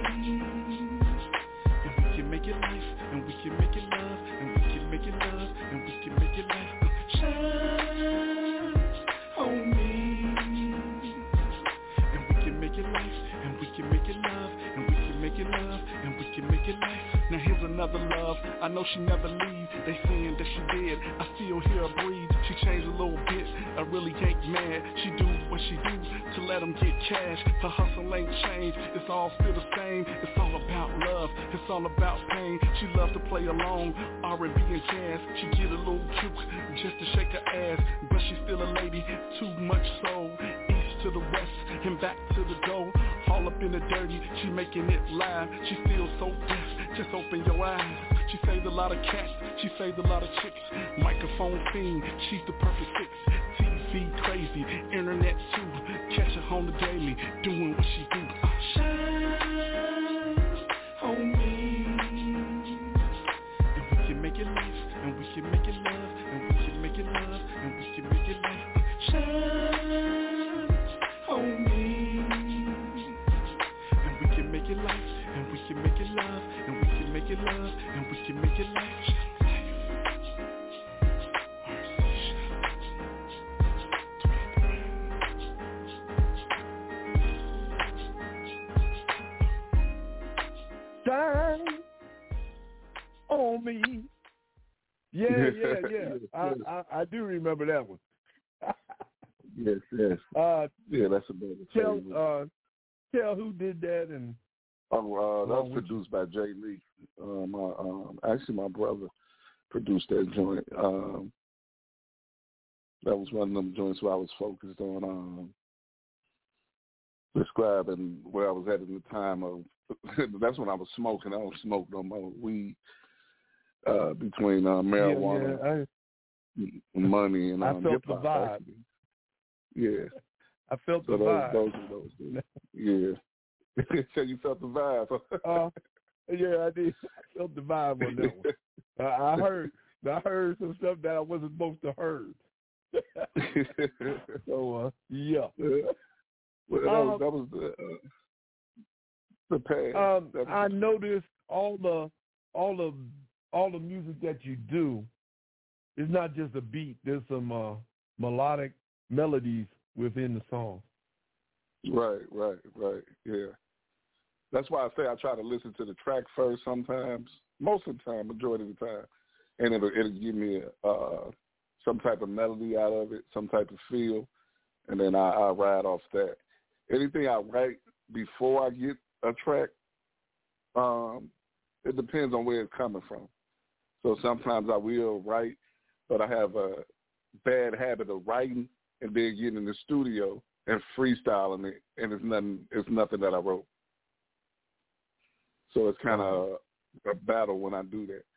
and we can make it life, and we can make it love, and we can make it love, and we can make it life. Uh, shine on me, and we can make it life, and we can make it love, and we can make it love, and we can make it life. Now here's another love, I know she never leave. They saying that she dead, I still hear her breathe. She changed a little bit, I really ain't mad. She do what she do to let them get cash. Her hustle ain't changed, it's all still the same. It's all about love, it's all about pain. She loves to play along, R and B and jazz. She get a little cute just to shake her ass, but she's still a lady, too much soul. East to the west and back to the goal. All up in the dirty, she making it live. She feels so deaf, just open your eyes. She saved a lot of cats, she saved a lot of chicks. Microphone fiend, she's the perfect fix. T V crazy, internet too. Catch her on the daily, doing what she do. Uh, shine on me, and we can make it life, and we can make it love, and we can make it love, and we can make it life. Uh, shine on me, and we can make it life, and we can make it love, and we can make it love, and we can make it life. Shine on me. Yeah, yeah, yeah. I, I, I do remember that one. Yes, yes. Uh, yeah, that's a better tell, uh, tell who did that and. Oh, uh, that was produced by Jay Lee. Uh, my, um, actually, my brother produced that joint. Um, that was one of them joints where I was focused on um, describing where I was at in the time of. That's when I was smoking. I don't smoke no more weed. Uh, between uh, marijuana, yeah, yeah, I, money, and um, I felt hip-hop, the vibe. actually. Yeah, I felt so the those, vibe. Those, those, those, yeah. So you felt the vibe. uh, yeah, I did. I felt the vibe on that one. uh, I heard, I heard some stuff that I wasn't supposed to heard. so uh, yeah. yeah. Well, that, um, was, that was the uh, the past. Um, was I the noticed all the all the all the music that you do is not just a beat. There's some uh, melodic melodies within the song. Right, right, right. Yeah. That's why I say I try to listen to the track first sometimes, most of the time, majority of the time, and it'll, it'll give me a, uh, some type of melody out of it, some type of feel, and then I, I ride off that. Anything I write before I get a track, um, it depends on where it's coming from. So sometimes I will write, but I have a bad habit of writing and then getting in the studio and freestyling it, and it's nothing. It's nothing that I wrote. So it's kind of a battle when I do that.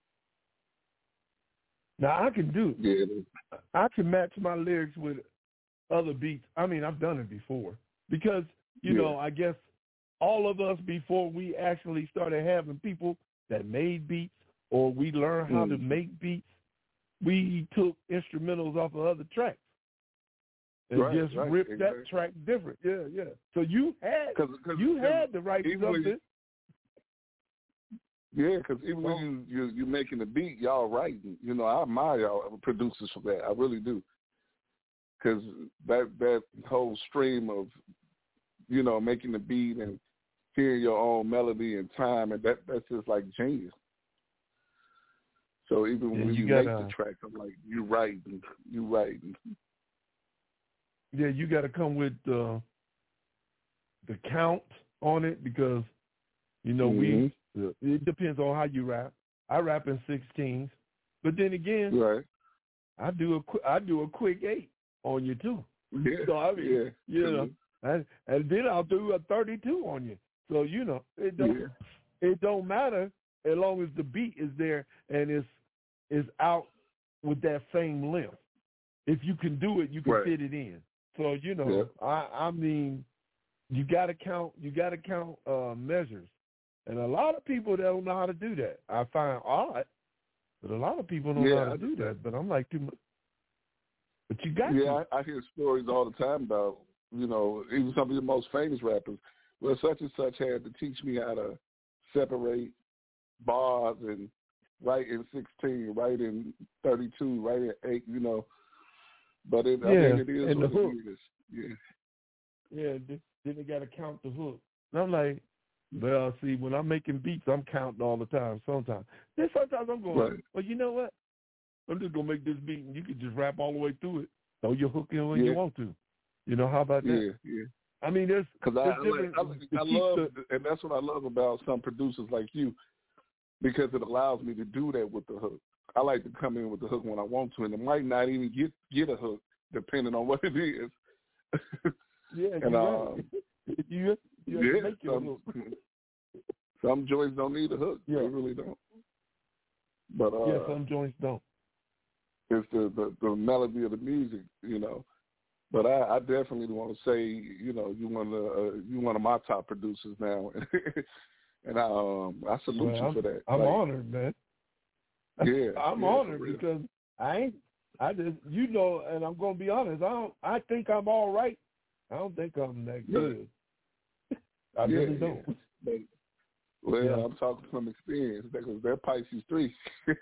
Now I can do. Yeah. I can match my lyrics with other beats. I mean, I've done it before because you yeah. know, I guess all of us before we actually started having people that made beats or we learned how mm. to make beats, we took instrumentals off of other tracks and right, just right, ripped exactly. that track different. Yeah, yeah. So you had Cause, cause, you cause had to write something. Yeah, because even when you you you're making the beat, y'all writing. You know, I admire y'all producers for that. I really do. Because that that whole stream of, you know, making the beat and hearing your own melody and time, and that that's just like genius. So even yeah, when you, you gotta, make the track, I'm like, you writing, you writing. Yeah, you got to come with uh, the count on it because, you know, mm-hmm. we. It depends on how you rap. I rap in sixteens, but then again, right. I do a qu- I do a quick eight on you too. Yeah, so I mean, yeah, you know, and, and then I'll do a thirty-two on you. So you know, it don't yeah. it don't matter as long as the beat is there and it's is out with that same length. If you can do it, you can right. fit it in. So you know, yeah. I I mean, you got to count you got to count uh, measures. And a lot of people don't know how to do that. I find odd, but a lot of people don't yeah, know how to do that. But I'm like, too much. But you got yeah, to. I, I hear stories all the time about, you know, even some of the most famous rappers. Well, such and such had to teach me how to separate bars and write in sixteen, write in thirty-two, write in eight, you know. But it, yeah, I mean, it is and what the hook. it is. Yeah. Yeah, then they got to count the hook. And I'm like, well, see, when I'm making beats, I'm counting all the time sometimes. Then sometimes I'm going, right. well, you know what? I'm just going to make this beat, and you can just rap all the way through it. Throw your hook in when yeah. you want to. You know, how about that? Yeah, yeah. I mean, there's, Cause there's I, different... I, like, I, I love, the, and that's what I love about some producers like you, because it allows me to do that with the hook. I like to come in with the hook when I want to, and it might not even get get a hook, depending on what it is. yeah, and, you, um, you, you yeah, make your some, hook. Some joints don't need a hook. Yeah. They really don't. But uh, yeah, some joints don't. It's the, the, the melody of the music, you know. But I, I definitely want to say, you know, you one of the, uh, you one of my top producers now, and I um I salute well, you I'm, for that. I'm like, honored, man. Yeah, I'm yeah, honored because I ain't. I just, you know, and I'm gonna be honest. I don't. I think I'm all right. I don't think I'm that good. I yeah, really don't. Yeah. But, well, yeah. I'm talking from experience because they're Pisces three.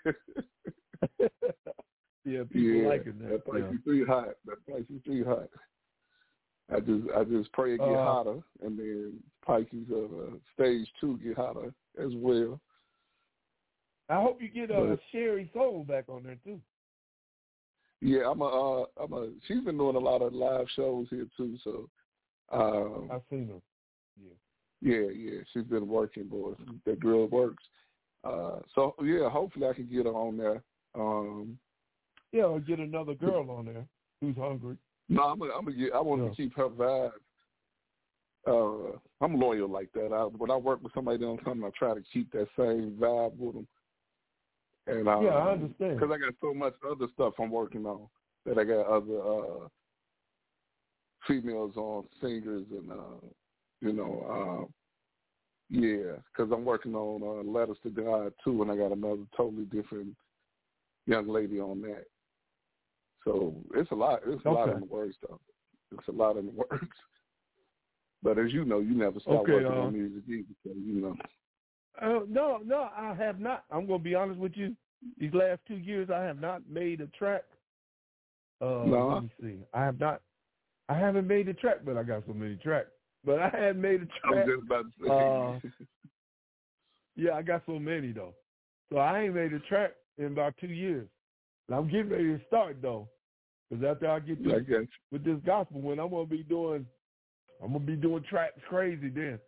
yeah, people yeah, like it. That, that Pisces yeah. three hot. That Pisces three hot. I just, I just pray it get uh, hotter, and then Pisces of uh, stage two get hotter as well. I hope you get uh, but, Sherry Soul back on there too. Yeah, I'm a, uh, I'm a. She's been doing a lot of live shows here too, so. Um, I've seen her. Yeah. Yeah, yeah, she's been working, boy. That girl works. Uh, so yeah, hopefully I can get her on there. Um, yeah, or get another girl on there who's hungry. No, I'm gonna, I'm gonna get. I want yeah. to keep her vibe. Uh, I'm loyal like that. I, when I work with somebody on something, I try to keep that same vibe with them. And um, yeah, I understand. Because I got so much other stuff I'm working on that I got other uh, females on, singers and. Uh, You know, uh, yeah, because I'm working on uh, Letters to God, too, and I got another totally different young lady on that. So it's a lot. It's a okay. lot in the works, though. It's a lot in the works. But as you know, you never stop okay, working uh, on music either, so you know. Uh, no, no, I have not. I'm going to be honest with you. These last two years, I have not made a track. Uh, no. Let me see. I have not. I haven't made a track, but I got so many tracks. But I hadn't made a track. I was just about to say. Uh, yeah, I got so many, though. So I ain't made a track in about two years. And I'm getting ready to start, though. Because after I get this, I with this gospel, when I'm going to be doing, I'm going to be doing tracks crazy then.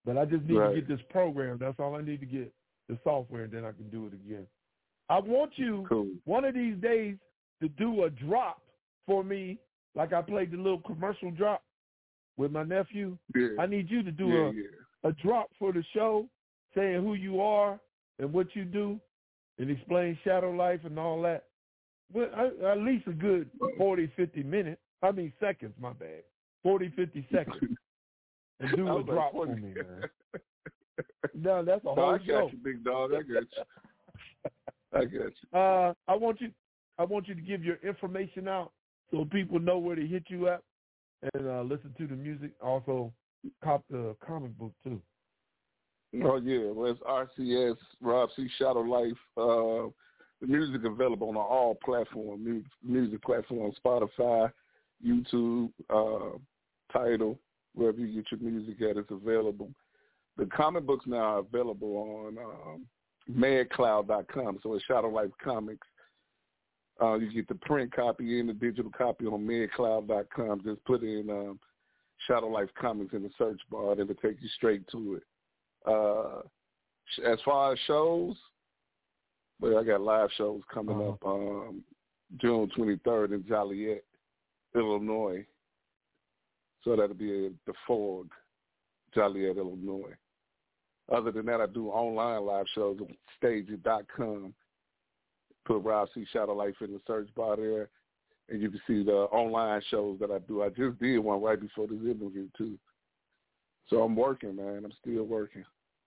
But I just need right. to get this program. That's all I need to get, the software, and then I can do it again. I want you cool. one of these days to do a drop for me, like I played the little commercial drop with my nephew. Yeah. I need you to do yeah, a, yeah. a drop for the show, saying who you are and what you do, and explain Shadow Life and all that. Well, I, at least a good forty, fifty minutes. I mean seconds, my bad. forty, fifty seconds. And do a drop like for me, man. No, that's a no, whole I got show. you, big dog. I got you. I got you. Uh, I want you. I want you to give your information out so people know where to hit you at and uh, listen to the music. Also, cop the comic book too. Oh yeah, well it's R C S Rob C Shadow Life. Uh, the music available on all platforms, music, music platforms, Spotify, YouTube, uh, Tidal, wherever you get your music at, it's available. The comic books now are available on um, mad cloud dot com, so it's Shadow Life Comics. Uh, you get the print copy and the digital copy on mad cloud dot com. Just put in um, Shadow Life Comics in the search bar, and it'll take you straight to it. Uh, as far as shows, well, I got live shows coming uh-huh. up um, June twenty-third in Joliet, Illinois. So that'll be at the Ford, Joliet, Illinois. Other than that, I do online live shows on Stageit dot com. Put Rob C. Shadow Life in the search bar there, and you can see the online shows that I do. I just did one right before this interview, too. So I'm working, man. I'm still working.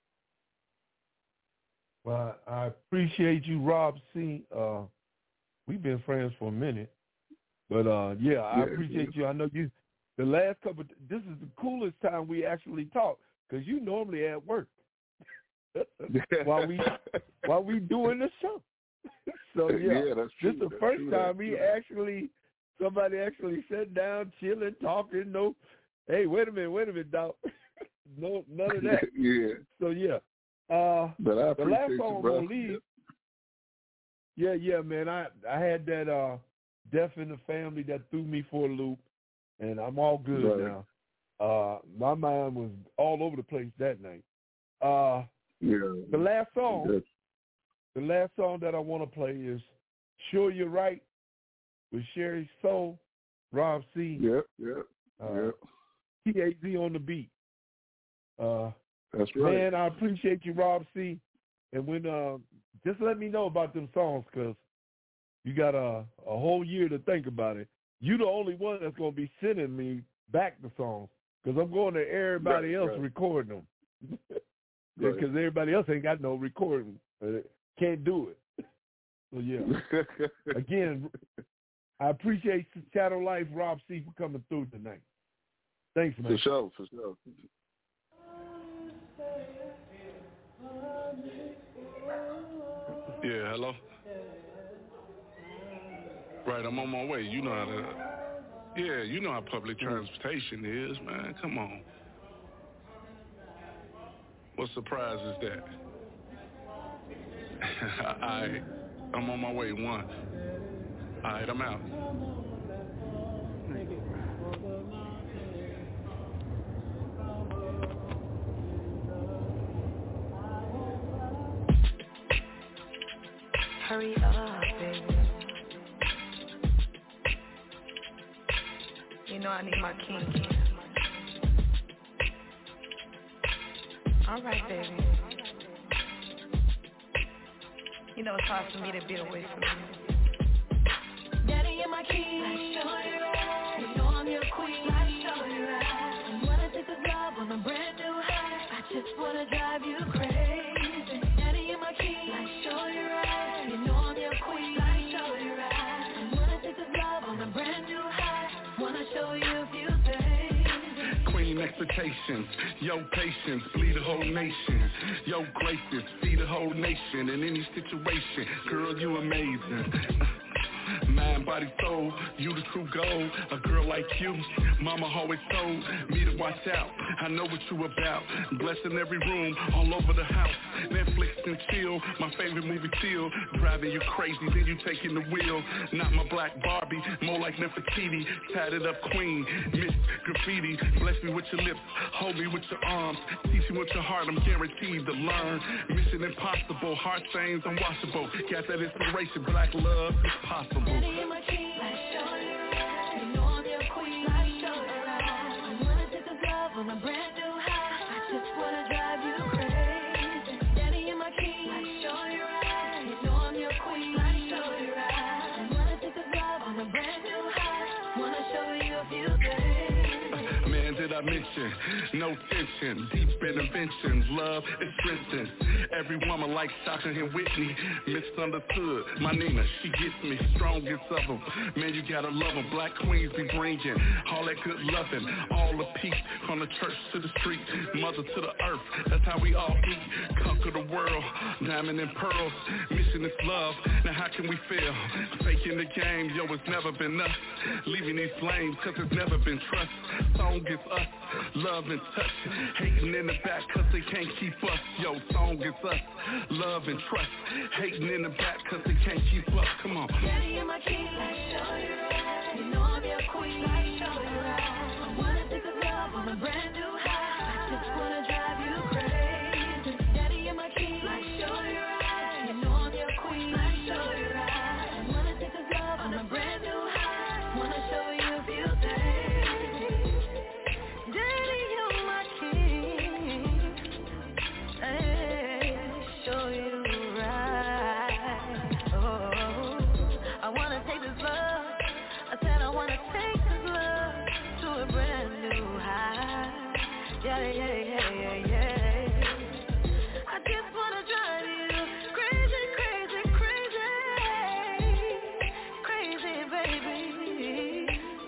Well, I appreciate you, Rob C. Uh, we've been friends for a minute. But, uh, yeah, I yeah, appreciate yeah. you. I know you, the last couple, this is the coolest time we actually talk because you normally at work while we while we doing the show. So, yeah, yeah that's true. This is the that's first true. time we that's actually, somebody actually sat down, chilling, talking. No, hey, wait a minute, wait a minute, dog. No, none of that. yeah. So, yeah. Uh, but I the last you, song I'm bro. going to leave. Yeah, yeah, man. I, I had that uh, death in the family that threw me for a loop, and I'm all good right. now. Uh, my mind was all over the place that night. Uh, yeah. The last song, Yes. the last song that I want to play is "Sure You're Right" with Sherry Soul, Rob C. Yep, yep, uh, yep. T A Z on the beat. Uh, That's right. Man, I appreciate you, Rob C. And when uh, just let me know about them songs because you got a, a whole year to think about it. You the only one that's going to be sending me back the songs because I'm going to everybody right, else right. recording them. Because right. everybody else ain't got no recording. Uh, can't do it. So, yeah. Again, I appreciate Shadow Life, Rob C. for coming through tonight. Thanks, man. For sure, for sure. Yeah, hello? Right, I'm on my way. You know how to... Yeah, you know how public transportation is, man. Come on. What surprise is that? All right, I'm on my way, one. All right, I'm out. Hurry up, baby. You know I need my king, king. All right, baby. You know it's hard for me to be away from you. Daddy, you're my king. I show you right. You know I'm your queen. I show you right. I wanna take this love on a brand new high. I just wanna drive you crazy. Daddy, you're my king. I show you right. You know I'm your queen. I show you right. I wanna take this love on a brand new high. Wanna show you a few things. Queen expectations, yo patience, bleed the whole nation. Yo graces, feed the whole nation in any situation. Girl, you amazing. Mind, body, soul, you the true gold. A girl like you, mama always told me to watch out. I know what you about. Blessing every room, all over the house. Netflix and chill, my favorite movie still. Driving you crazy, then you taking the wheel. Not my black Barbie, more like Nefertiti. Tatted up queen, Miss Graffiti. Bless me with your lips, hold me with your arms. Teach me with your heart, I'm guaranteed to learn. Mission impossible, heart stains unwashable. Got that inspiration, black love is possible. Daddy, you're my king, I show you right. You know I'm your queen, I show you right. I'm gonna take this love on a brand new high. I just wanna drive you crazy. Daddy, you're my king, I show you right. You know I'm your queen, I show you right. I'm gonna take this love on a brand new high. Wanna show you a few things. Man, did I mention, no tension, deep interventions, love is strengthened. Every woman like Shaka and Whitney, misunderstood. My Nina, she gets me, strongest of them. Man, you gotta love them. Black queens be bringing all that good loving, all the peace from the church to the street, mother to the earth. That's how we all eat, conquer the world, diamond and pearls. Mission is love. Now how can we fail? Faking the game, yo, it's never been us. Leaving these flames, cause it's never been trust. Song is us, love and touch. Hating in the back, cause they can't keep us. Yo, song is us, love and trust. Hating in the back, cause they can't keep up. Come on. Daddy, you're my king, I show you right. You know I'm your queen, I show you right. I wanna take this love on a brand new high. I just wanna drive you crazy. Daddy, you're my king, I show you right. You know I'm your queen, I show you right. I wanna take this love on a brand new high. Wanna show you a few things. Daddy, you're my king. Hey, show you right. Oh, I wanna take this love. I said I wanna take this love to a brand new high. Yeah, yeah, yeah, yeah, yeah. I just wanna drive you crazy, crazy, crazy, crazy, baby.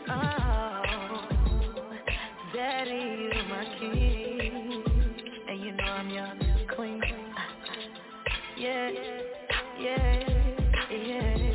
Oh, Daddy, you're my king, and you know I'm your queen. Yeah, yeah, yeah.